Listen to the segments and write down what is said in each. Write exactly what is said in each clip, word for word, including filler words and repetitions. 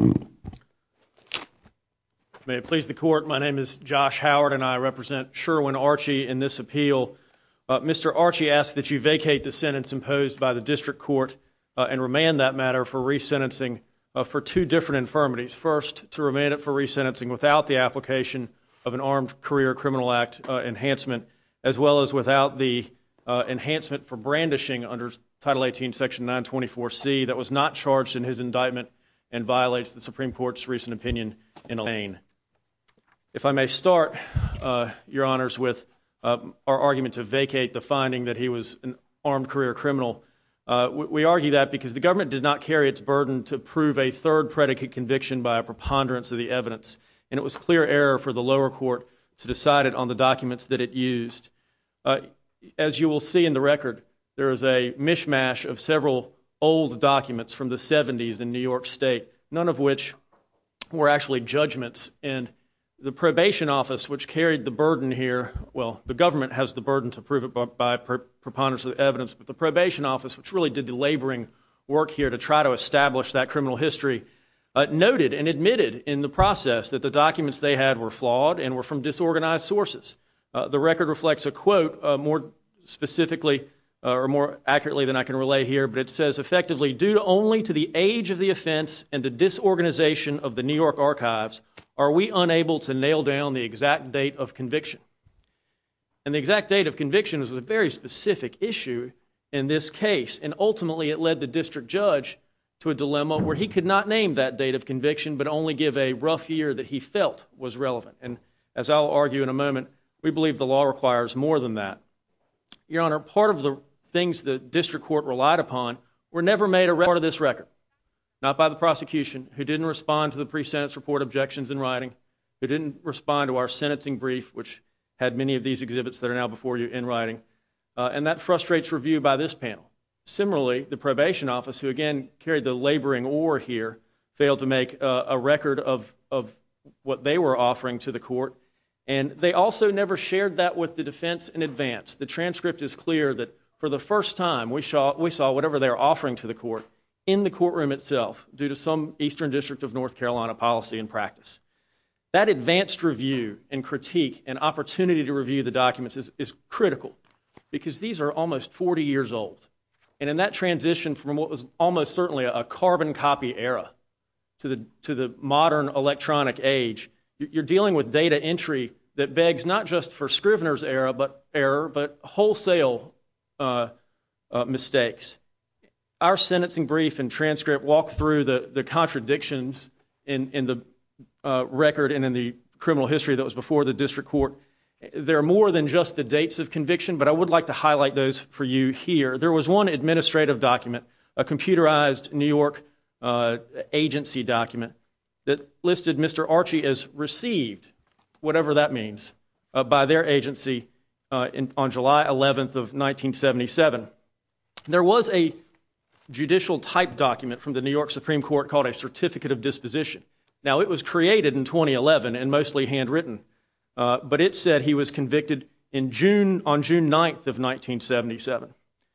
May it please the Court, my name is Josh Howard and I represent Sherwin Archie in this appeal. Uh, Mister Archie asks that you vacate the sentence imposed by the District Court uh, and remand that matter for resentencing uh, for two different infirmities. First, to remand it for resentencing without the application of an Armed Career Criminal Act uh, enhancement, as well as without the uh, enhancement for brandishing under Title eighteen, Section nine twenty-four C that was not charged in his indictment and violates the Supreme Court's recent opinion in Elaine. If I may start, uh, Your Honors, with uh, our argument to vacate the finding that he was an armed career criminal. Uh, we, we argue that because the government did not carry its burden to prove a third predicate conviction by a preponderance of the evidence, and it was clear error for the lower court to decide it on the documents that it used. Uh, as you will see in the record, there is a mishmash of several old documents from the seventies in New York State, none of which were actually judgments. And the probation office, which carried the burden here, well, the government has the burden to prove it by, by preponderance of the evidence, but the probation office, which really did the laboring work here to try to establish that criminal history, uh, noted and admitted in the process that the documents they had were flawed and were from disorganized sources. Uh, the record reflects a quote, uh, more specifically, uh, or more accurately than I can relay here, but it says, effectively, due only to the age of the offense and the disorganization of the New York archives, are we unable to nail down the exact date of conviction? And the exact date of conviction was a very specific issue in this case, and ultimately it led the district judge to a dilemma where he could not name that date of conviction, but only give a rough year that he felt was relevant. And as I'll argue in a moment, we believe the law requires more than that. Your Honor, part of the things the district court relied upon were never made a part of this record. Not by the prosecution, who didn't respond to the pre-sentence report objections in writing, who didn't respond to our sentencing brief, which had many of these exhibits that are now before you in writing, uh, and that frustrates review by this panel. Similarly, the probation office, who again carried the laboring oar here, failed to make uh, a record of, of what they were offering to the court, and they also never shared that with the defense in advance. The transcript is clear that for the first time we saw, we saw whatever they were offering to the court in the courtroom itself due to some Eastern District of North Carolina policy and practice. That advanced review and critique and opportunity to review the documents is, is critical because these are almost forty years old. And in that transition from what was almost certainly a carbon copy era to the, to the modern electronic age, you're dealing with data entry that begs not just for Scrivener's error, but error, but wholesale uh, uh, mistakes. Our sentencing brief and transcript walk through the, the contradictions in, in the uh, record and in the criminal history that was before the district court. There are more than just the dates of conviction, but I would like to highlight those for you here. There was one administrative document, a computerized New York uh, agency document that listed Mister Archie as received, whatever that means, uh, by their agency uh, in, on July eleventh of nineteen seventy-seven. There was a judicial type document from the New York Supreme Court called a Certificate of Disposition. Now, it was created in twenty eleven and mostly handwritten, uh, but it said he was convicted in June on June ninth of nineteen seventy-seven.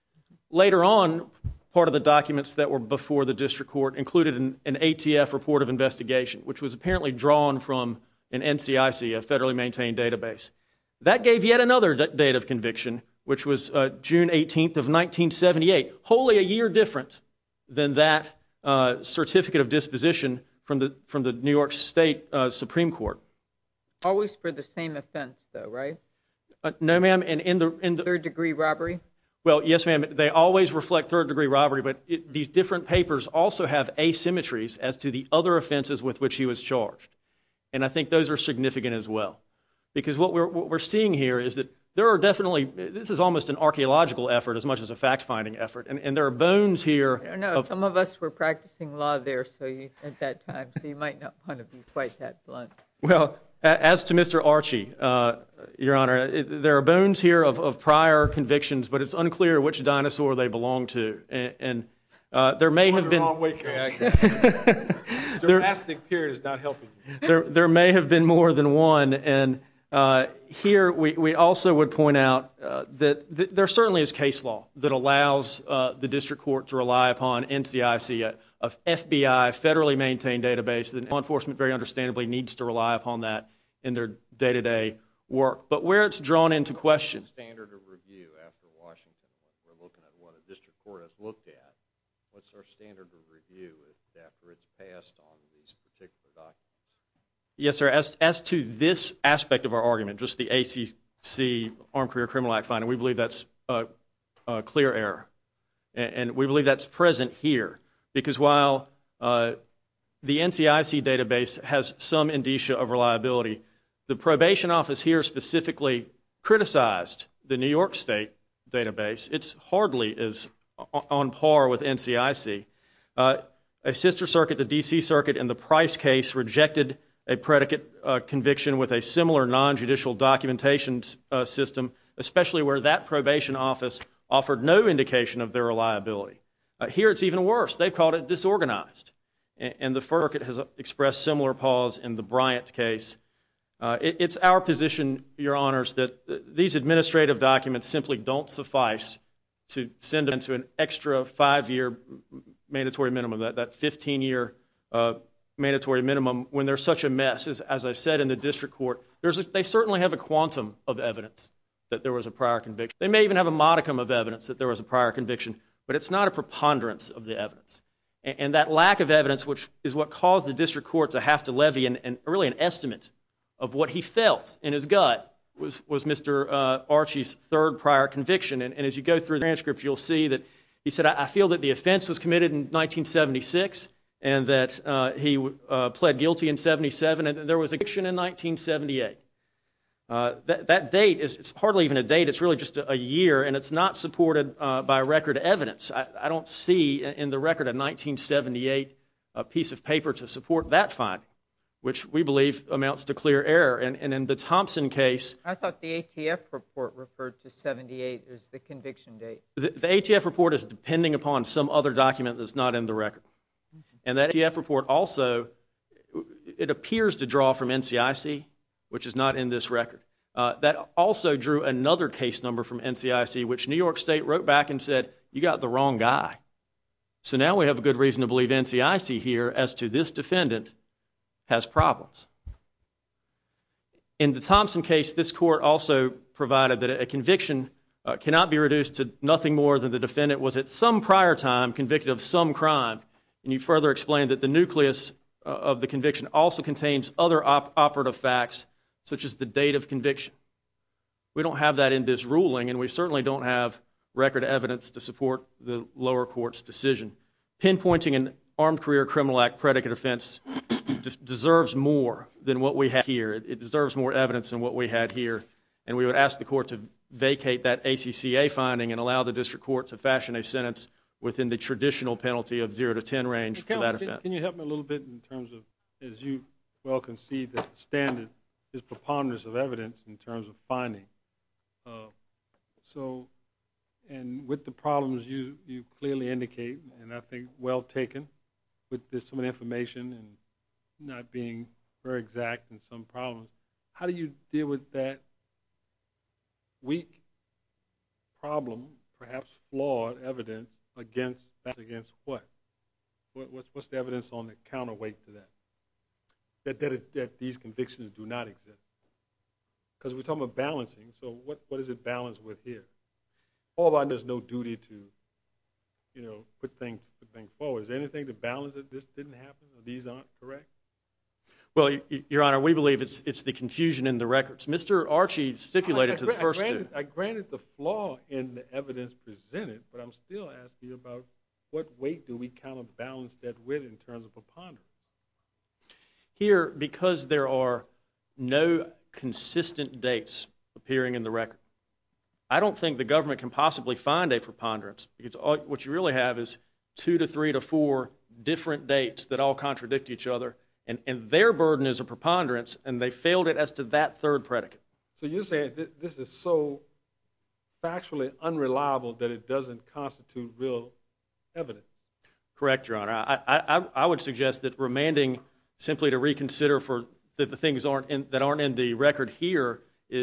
Later on, part of the documents that were before the district court included an, an A T F report of investigation, which was apparently drawn from an N C I C, a federally maintained database. That gave yet another d- date of conviction, which was uh, June eighteenth of nineteen seventy-eight, wholly a year different than that uh, certificate of disposition from the from the New York State uh, Supreme Court. Always for the same offense, though, right? Uh, no, ma'am. And in the in the third degree robbery. Well, yes, ma'am. They always reflect third degree robbery, but it, these different papers also have asymmetries as to the other offenses with which he was charged, and I think those are significant as well, because what we're what we're seeing here is that there are definitely, this is almost an archaeological effort as much as a fact-finding effort. And, and there are bones here. I don't know. Of, some of us were practicing law there so you, at that time, so you might not want to be quite that blunt. Well, as to Mister Archie, uh, Your Honor, it, there are bones here of, of prior convictions, but it's unclear which dinosaur they belong to. And, and uh, there may have been... Wrong way, Drastic period is not helping you. There, there may have been more than one, and... Uh, here, we, we also would point out uh, that th- there certainly is case law that allows uh, the district court to rely upon N C I C, a, a F B I federally maintained database. The law enforcement very understandably needs to rely upon that in their day-to-day work. But where it's drawn into question. Standard of review after Washington, when we're looking at what a district court has looked at, what's our standard of review if, after it's passed on these particular documents? Yes, sir. As, as to this aspect of our argument, just the A C C Armed Career Criminal Act finding, we believe that's a, a clear error. And, and we believe that's present here. Because while uh, the N C I C database has some indicia of reliability, the probation office here specifically criticized the New York State database. It's hardly as on par with N C I C. Uh, a sister circuit, the D C Circuit, in the Price case rejected a predicate uh, conviction with a similar non-judicial documentation uh, system, especially where that probation office offered no indication of their reliability. Uh, here it's even worse. They've called it disorganized. And, and the First Circuit has expressed similar pause in the Bryant case. Uh, it, it's our position, Your Honors, that uh, these administrative documents simply don't suffice to send them into an extra five-year mandatory minimum, that, that fifteen-year uh, mandatory minimum, when there's such a mess. As, as I said in the district court, there's a, they certainly have a quantum of evidence that there was a prior conviction. They may even have a modicum of evidence that there was a prior conviction, but it's not a preponderance of the evidence. And, and that lack of evidence, which is what caused the district court to have to levy an, an, really an estimate of what he felt in his gut, was, was Mister Uh, Archie's third prior conviction. And, and as you go through the transcript, you'll see that he said, I, I feel that the offense was committed in nineteen seventy-six, and that uh, he uh, pled guilty in seventy-seven, and that there was a conviction in nineteen seventy-eight. Uh, that, that date is it's hardly even a date. It's really just a, a year, and it's not supported uh, by record evidence. I, I don't see in the record a nineteen seventy-eight uh, piece of paper to support that finding, which we believe amounts to clear error. And, and in the Thompson case, I thought the A T F report referred to seventy-eight as the conviction date. The, the A T F report is depending upon some other document that's not in the record. And that A T F report also, it appears to draw from N C I C, which is not in this record. Uh, that also drew another case number from N C I C, which New York State wrote back and said, you got the wrong guy. So now we have a good reason to believe N C I C here as to this defendant has problems. In the Thompson case, this court also provided that a conviction uh, cannot be reduced to nothing more than the defendant was at some prior time convicted of some crime. And you further explained that the nucleus uh, of the conviction also contains other op operative facts, such as the date of conviction. We don't have that in this ruling, and we certainly don't have record evidence to support the lower court's decision. Pinpointing an Armed Career Criminal Act predicate offense deserves more than what we have here. It, it deserves more evidence than what we had here, and we would ask the court to vacate that A C C A finding and allow the district court to fashion a sentence within the traditional penalty of zero to ten range for that offense. Can you help me a little bit in terms of, as you well concede that the standard is preponderance of evidence in terms of finding. Uh, so, and with the problems you, you clearly indicate, and I think well taken, with this, some of the information and not being very exact in some problems, how do you deal with that weak problem, perhaps flawed evidence against, against what? what what's, what's the evidence on the counterweight to that? That, that, it, that these convictions do not exist? Because we're talking about balancing, so what, what is it balanced with here? Although there's no duty to, you know, put things, put things forward. Is there anything to balance that this didn't happen, or these aren't correct? Well, Your Honor, we believe it's, it's the confusion in the records. Mister Archie stipulated I, I, to the first I granted, two. I granted the flaw in the evidence presented, but I'm still asking you about what weight do we counterbalance that with in terms of preponderance? Here, because there are no consistent dates appearing in the record, I don't think the government can possibly find a preponderance, because all, what you really have is two to three to four different dates that all contradict each other, and, and their burden is a preponderance, and they failed it as to that third predicate. So you're saying th this is so factually unreliable that it doesn't constitute real evidence? Correct, Your Honor. I, I, I would suggest that remanding simply to reconsider for that the things aren't in, that aren't in the record here is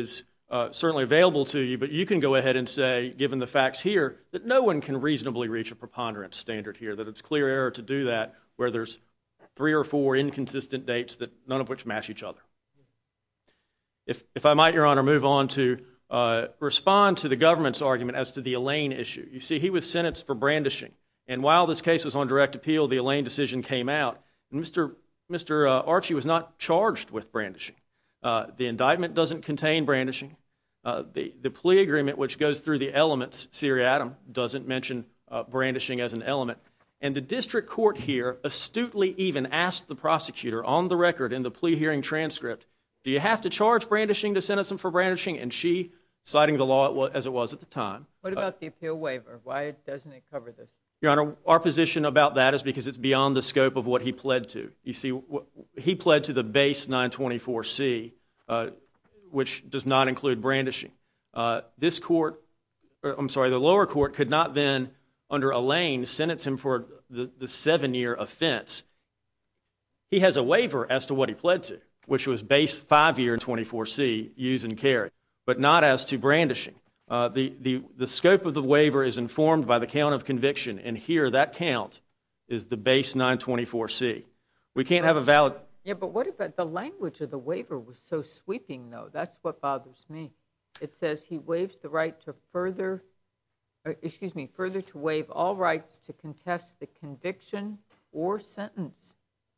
uh, certainly available to you, but you can go ahead and say, given the facts here, that no one can reasonably reach a preponderance standard here, that it's clear error to do that where there's three or four inconsistent dates that none of which match each other. If, if I might, Your Honor, move on to uh, respond to the government's argument as to the Elaine issue. You see, he was sentenced for brandishing, and while this case was on direct appeal, the Elaine decision came out, and Mister Mister Uh, Archie was not charged with brandishing. Uh, the indictment doesn't contain brandishing. Uh, the, the plea agreement, which goes through the elements, seriatim, doesn't mention uh, brandishing as an element. And the district court here astutely even asked the prosecutor on the record in the plea hearing transcript, do you have to charge brandishing to sentence him for brandishing? And she, citing the law as it was at the time. What about uh, the appeal waiver? Why doesn't it cover this? Your Honor, our position about that is because it's beyond the scope of what he pled to. You see, he pled to the base nine twenty-four C, uh, which does not include brandishing. Uh, this court, or, I'm sorry, the lower court could not then, under Elaine, sentence him for the, the seven-year offense. He has a waiver as to what he pled to, which was base five-year twenty-four C, use and carry, but not as to brandishing. Uh, the, the, the scope of the waiver is informed by the count of conviction, and here that count is the base nine twenty-four C. We can't have a valid... Yeah, but what about the language of the waiver was so sweeping, though? That's what bothers me. It says he waives the right to further, or, excuse me, further to waive all rights to contest the conviction or sentence.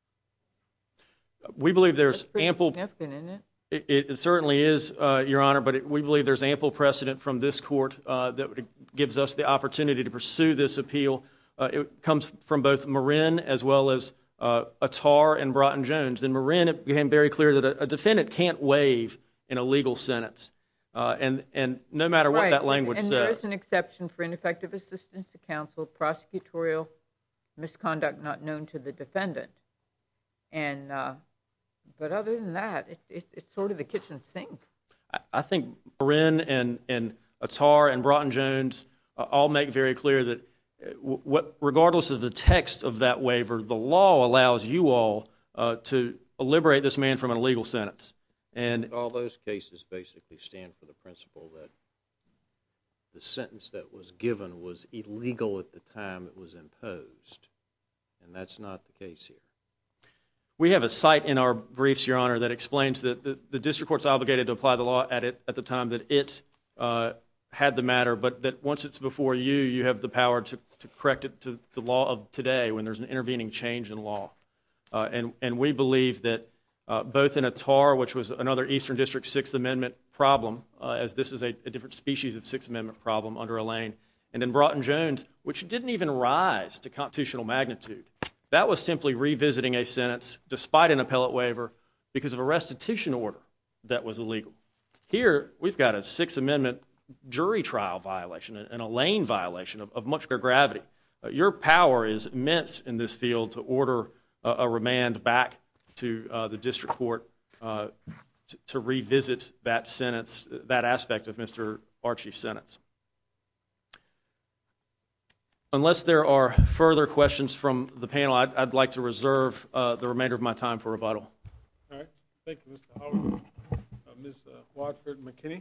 We believe there's That's pretty ample... significant, isn't it? It, it certainly is, uh, Your Honor, but it, we believe there's ample precedent from this court uh, that gives us the opportunity to pursue this appeal. Uh, it comes from both Marin as well as uh, Attar and Broughton Jones. In Marin, it became very clear that a, a defendant can't waive an illegal sentence. Uh, and, and no matter what right. that language and, and says. And there is an exception for ineffective assistance to counsel, prosecutorial misconduct not known to the defendant. And... Uh, But other than that, it, it, it's sort of the kitchen sink. I, I think Marin and, and Attar and Broughton Jones uh, all make very clear that w what, regardless of the text of that waiver, the law allows you all uh, to liberate this man from an illegal sentence. And all those cases basically stand for the principle that the sentence that was given was illegal at the time it was imposed, and that's not the case here. We have a cite in our briefs, Your Honor, that explains that the, the district court's obligated to apply the law at it at the time that it uh, had the matter, but that once it's before you, you have the power to, to correct it to the law of today when there's an intervening change in law. Uh, and, and we believe that uh, both in Attar, which was another Eastern District Sixth Amendment problem, uh, as this is a, a different species of Sixth Amendment problem under Elaine, and in Broughton Jones, which didn't even rise to constitutional magnitude. That was simply revisiting a sentence despite an appellate waiver because of a restitution order that was illegal. Here, we've got a Sixth Amendment jury trial violation, an Elaine violation of, of much greater gravity. Uh, your power is immense in this field to order uh, a remand back to uh, the district court uh, to, to revisit that sentence, that aspect of Mister Archie's sentence. Unless there are further questions from the panel, I'd, I'd like to reserve uh, the remainder of my time for rebuttal. All right. Thank you, Mister Howard. Uh, Miz Uh, Watford McKinney.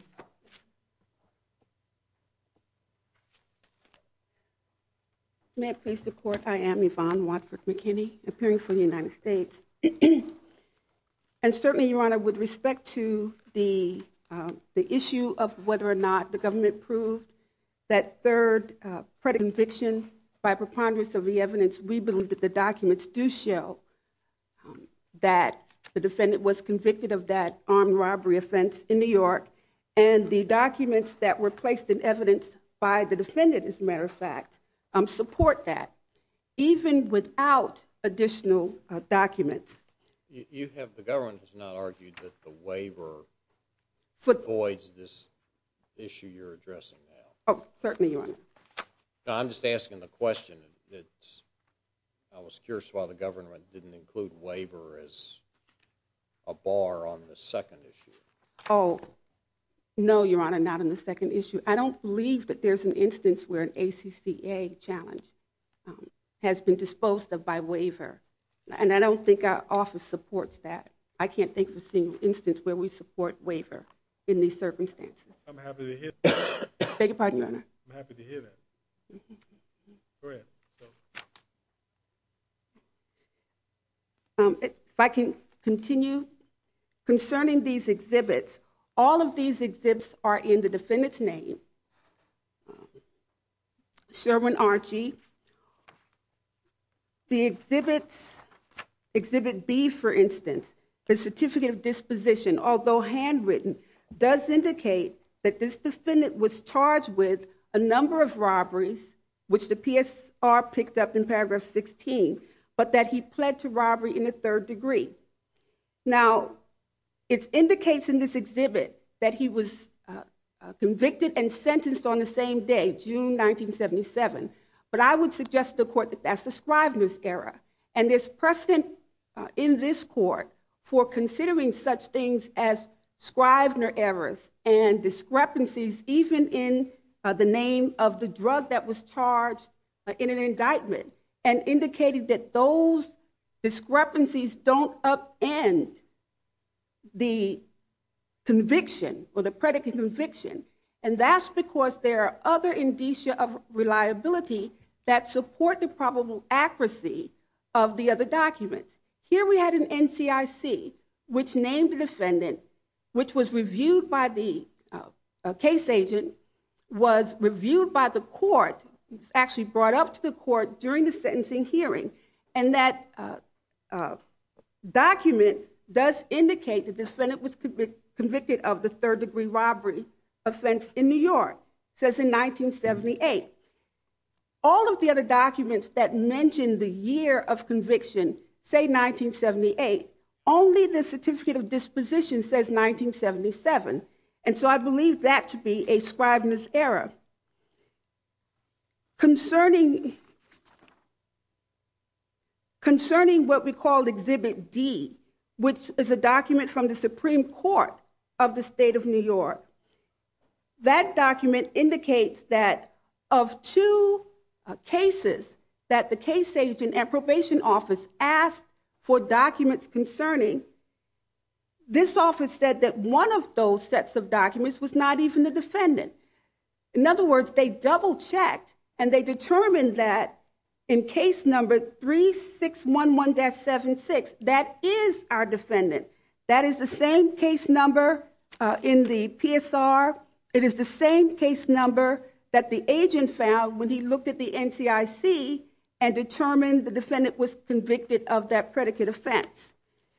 May it please the court, I am Yvonne Watford McKinney, appearing for the United States. And certainly, Your Honor, with respect to the, uh, the issue of whether or not the government proved that third uh, predicate conviction by preponderance of the evidence, we believe that the documents do show um, that the defendant was convicted of that armed robbery offense in New York, and the documents that were placed in evidence by the defendant, as a matter of fact, um, support that, even without additional uh, documents. You, you have, the government has not argued that the waiver For, avoids this issue you're addressing now. oh, certainly, Your Honor. No, I'm just asking the question. It's, I was curious why the government didn't include waiver as a bar on the second issue. Oh, no, Your Honor, not on the second issue. I don't believe that there's an instance where an A C C A challenge um, has been disposed of by waiver. And I don't think our office supports that. I can't think of a single instance where we support waiver in these circumstances. I'm happy to hear that. Beg your pardon, Your Honor. I'm happy to hear that. Go ahead. So. Um, if I can continue, concerning these exhibits, all of these exhibits are in the defendant's name. Um, Sherwin Archie. The exhibits, Exhibit B, for instance, the certificate of disposition, although handwritten, does indicate that this defendant was charged with a number of robberies, which the P S R picked up in paragraph sixteen, but that he pled to robbery in the third degree. Now, it indicates in this exhibit that he was uh, uh, convicted and sentenced on the same day, June nineteen seventy-seven. But I would suggest to the court that that's the Scrivener's error. And there's precedent uh, in this court for considering such things as Scrivener errors and discrepancies, even in uh, the name of the drug that was charged uh, in an indictment, and indicating that those discrepancies don't upend the conviction or the predicate conviction. And that's because there are other indicia of reliability that support the probable accuracy of the other documents. Here we had an N C I C, which named the defendant, which was reviewed by the uh, uh, case agent, was reviewed by the court, was actually brought up to the court during the sentencing hearing, and that uh, uh, document does indicate the defendant was convic- convicted of the third-degree robbery offense in New York. It says in nineteen seventy-eight. All of the other documents that mention the year of conviction say nineteen seventy-eight. Only the certificate of disposition says nineteen seventy-seven. And so I believe that to be a Scrivener's error. Concerning, concerning what we call Exhibit D, which is a document from the Supreme Court of the state of New York, that document indicates that of two uh, cases that the case agent and probation office asked for documents concerning, this office said that one of those sets of documents was not even the defendant. In other words, they double-checked and they determined that in case number three six one one dash seventy-six, that is our defendant. That is the same case number uh, in the P S R. It is the same case number that the agent found when he looked at the N C I C and determined the defendant was convicted of that predicate offense.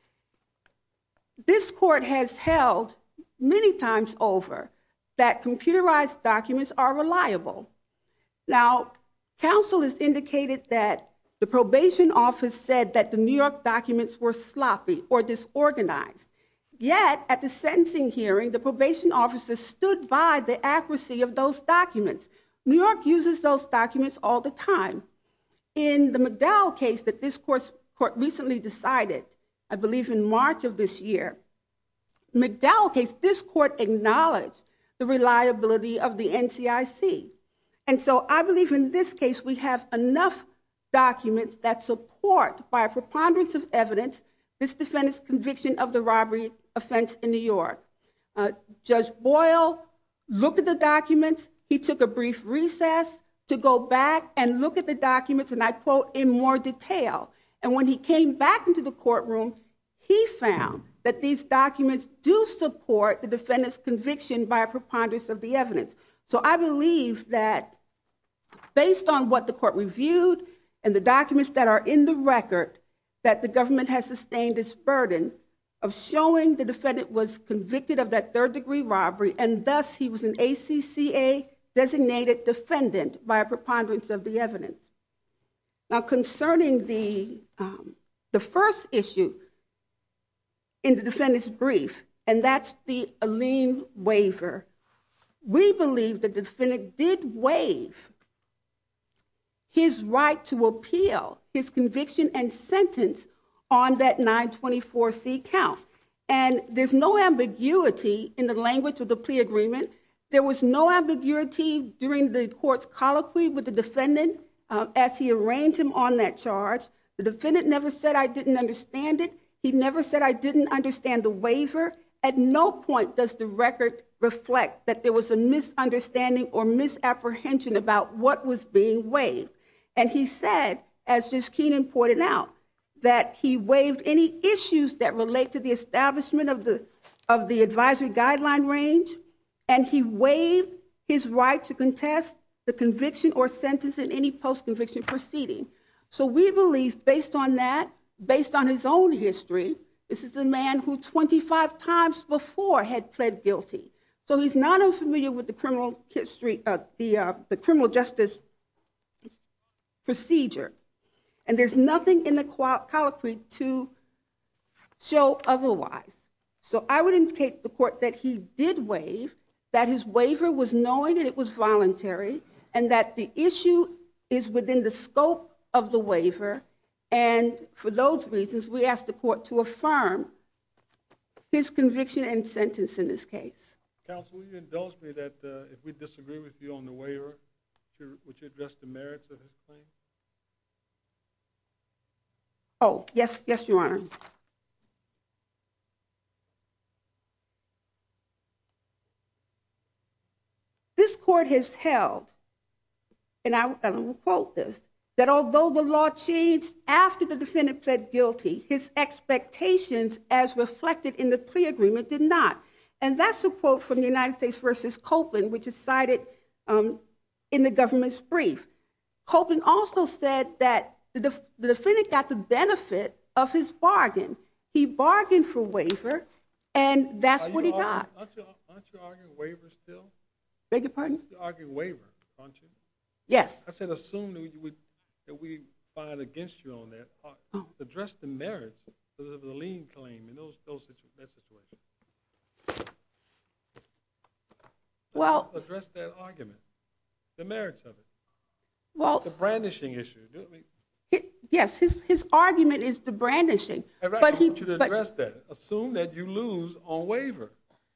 This court has held many times over that computerized documents are reliable. Now, counsel has indicated that the probation office said that the New York documents were sloppy or disorganized. Yet, at the sentencing hearing, the probation officer stood by the accuracy of those documents. New York uses those documents all the time. In the McDowell case that this court recently decided, I believe in March of this year, McDowell case, this court acknowledged the reliability of the N C I C. And so I believe in this case we have enough documents that support, by a preponderance of evidence, this defendant's conviction of the robbery offense in New York. Uh, Judge Boyle looked at the documents. He took a brief recess to go back and look at the documents, and I quote, in more detail. And when he came back into the courtroom, he found that these documents do support the defendant's conviction by a preponderance of the evidence. So I believe that based on what the court reviewed and the documents that are in the record, that the government has sustained its burden of showing the defendant was convicted of that third-degree robbery, and thus he was an A C C A-designated defendant by a preponderance of the evidence. Now, concerning the, um, the first issue in the defendant's brief, and that's the Alene waiver, we believe that the defendant did waive his right to appeal his conviction and sentence on that nine twenty-four C count. And there's no ambiguity in the language of the plea agreement. There was no ambiguity during the court's colloquy with the defendant uh, as he arraigned him on that charge. The defendant never said, I didn't understand it. He never said, I didn't understand the waiver. at no point does the record reflect that there was a misunderstanding or misapprehension about what was being waived. And he said, as Justice Keenan pointed out, that he waived any issues that relate to the establishment of the of the advisory guideline range, and he waived his right to contest the conviction or sentence in any post-conviction proceeding. So we believe, based on that, based on his own history, this is a man who twenty-five times before had pled guilty. So he's not unfamiliar with the criminal history, uh, the uh, the criminal justice procedure. And there's nothing in the colloquy to show otherwise. So I would indicate to the court that he did waive, that his waiver was knowing and it was voluntary, and that the issue is within the scope of the waiver. And for those reasons, we ask the court to affirm his conviction and sentence in this case. Counsel, will you indulge me that uh, if we disagree with you on the waiver, would you address the merits of his claim? Oh, yes, yes, Your Honor. This court has held, and I, and I will quote this, that although the law changed after the defendant pled guilty, his expectations as reflected in the plea agreement did not. And that's a quote from the United States versus Copeland, which is cited um, in the government's brief. Copeland also said that the, def- the defendant got the benefit of his bargain. He bargained for waiver, and that's what he arguing, got. Aren't you, aren't you arguing waiver still? Beg your pardon? You're arguing waiver, aren't you? Yes. I said assume that we, would, that we find against you on that. Oh. Address the merits of the lien claim in those, those situ- that situation. Well, address that argument, the merits of it. Well, the brandishing issue. Do I mean, he, yes, his his argument is the brandishing. right, but I he want you to but, address that. Assume that you lose on waiver.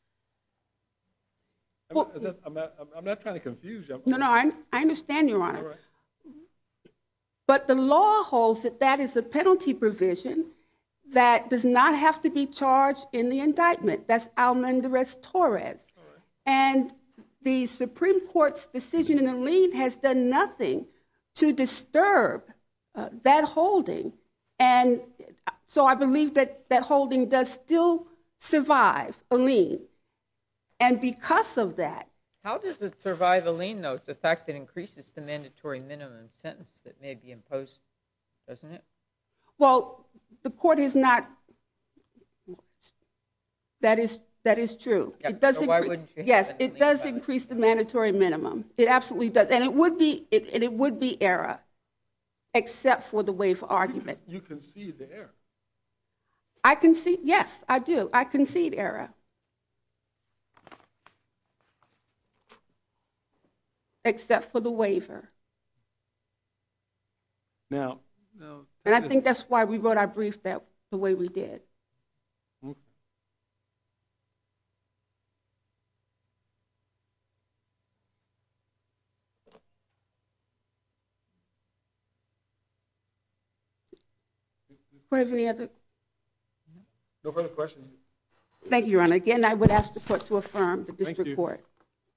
Well, I'm, not, I'm, not, I'm not trying to confuse you. I'm, no, no, I, I understand, Your Honor. All right. But the law holds that that is a penalty provision that does not have to be charged in the indictment. That's Almendarez-Torres. Right. And the Supreme Court's decision in the lien has done nothing to disturb uh, that holding. And so I believe that that holding does still survive a lien. And because of that. How does it survive a lien, though? It's the fact that it increases the mandatory minimum sentence that may be imposed, doesn't it? Well, the court is not. That is that is true. Yep. It does. So why incre- wouldn't you yes, have it does increase the mandatory minimum. It absolutely does, and it would be it, and it would be error, except for the waiver argument. You concede the error. I concede. Yes, I do. I concede error. Except for the waiver. Now, now and I think that's why we wrote our brief that the way we did. Okay. Do you have any other? No further questions. Thank you, Your Honor. Again, I would ask the court to affirm the district Thank you. court.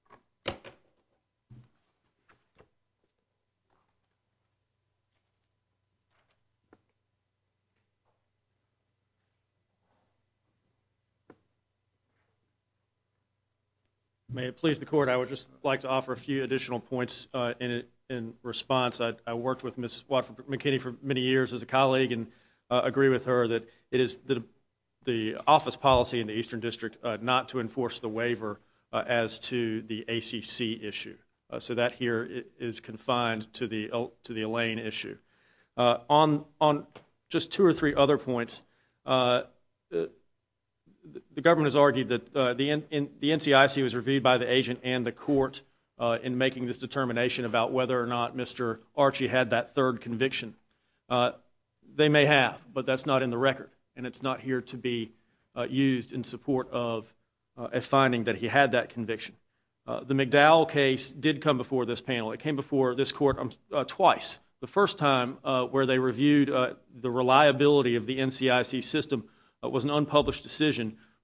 May it please the court, I would just like to offer a few additional points uh, in in response. I, I worked with Miz Watford McKinney for many years as a colleague, and uh, agree with her that it is the the office policy in the Eastern District uh, not to enforce the waiver uh, as to the A C C issue. Uh, so that here is confined to the uh, to the Elaine issue. Uh, on on just two or three other points. Uh, The government has argued that uh, the, in, the N C I C was reviewed by the agent and the court uh, in making this determination about whether or not Mister Archie had that third conviction. Uh, they may have, but that's not in the record, and it's not here to be uh, used in support of uh, a finding that he had that conviction. Uh, the McDowell case did come before this panel. It came before this court um, uh, twice. The first time uh, where they reviewed uh, the reliability of the N C I C system uh, was an unpublished decision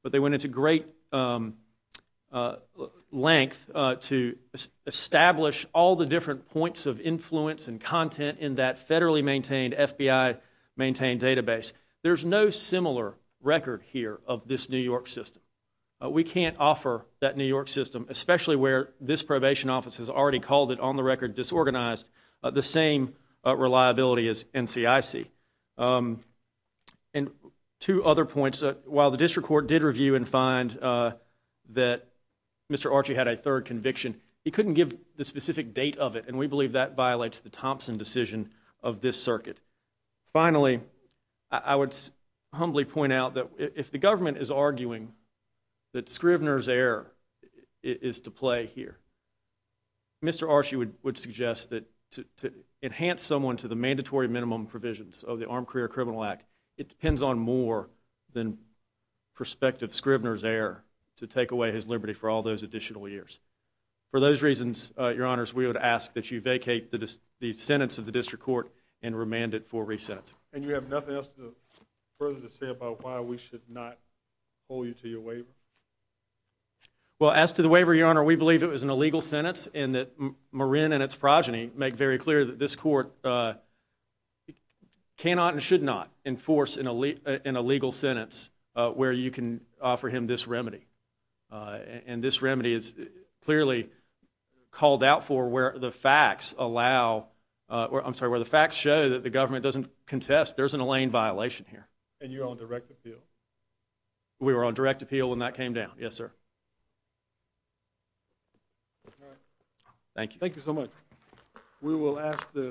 but they went into great um, uh, length uh, to es- establish all the different points of influence and content in that federally maintained, F B I-maintained database. There's no similar record here of this New York system. Uh, we can't offer that New York system, especially where this probation office has already called it on the record disorganized, uh, the same uh, reliability as N C I C. Um, and two other points. Uh, while the district court did review and find uh, that Mister Archie had a third conviction, he couldn't give the specific date of it, and we believe that violates the Thompson decision of this circuit. Finally, I, I would s- humbly point out that if the government is arguing that Scrivener's error is to play here, Mister Archie would, would suggest that to, to enhance someone to the mandatory minimum provisions of the Armed Career Criminal Act, it depends on more than prospective Scrivener's error to take away his liberty for all those additional years. For those reasons, uh, Your Honors, we would ask that you vacate the, dis- the sentence of the district court and remand it for resentencing. And you have nothing else to further to say about why we should not hold you to your waiver? Well, as to the waiver, Your Honor, we believe it was an illegal sentence and that M- Marin and its progeny make very clear that this court uh, cannot and should not enforce an, ille- an illegal sentence uh, where you can offer him this remedy. Uh, and, and this remedy is clearly called out for where the facts allow, uh, or I'm sorry, where the facts show that the government doesn't contest there's an Elaine violation here. And you're on direct appeal? We were on direct appeal when that came down. Yes, sir. Thank you. Thank you so much. We will ask the